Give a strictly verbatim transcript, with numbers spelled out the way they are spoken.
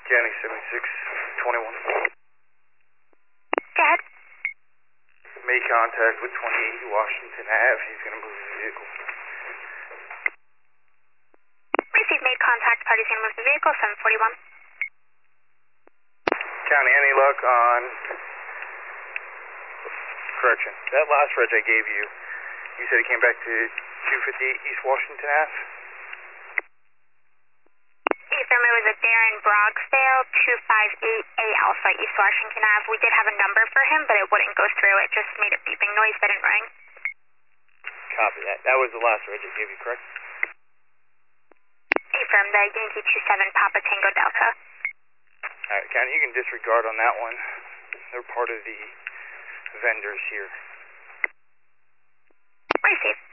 County seventy-six twenty-one. Go ahead. Made contact with twenty-eight Washington Ave. He's going to move his vehicle. Received, made contact. Party's going to move the vehicle, seven forty-one. County, any luck on... Correction. That last reg I gave you, you said he came back to two fifty-eight East Washington Ave? Affirm, it was a Darren Brogsdale, two five eight A Alpha, East Washington Ave. We did have a number for him, but it wouldn't go through. It just made a beeping noise that didn't ring. Copy that. That was the last reg I gave you, correct? Affirm, the Yankee two seven Papa Tango Delta. Alright, County, you can disregard on that one. They're part of the vendors here. Received.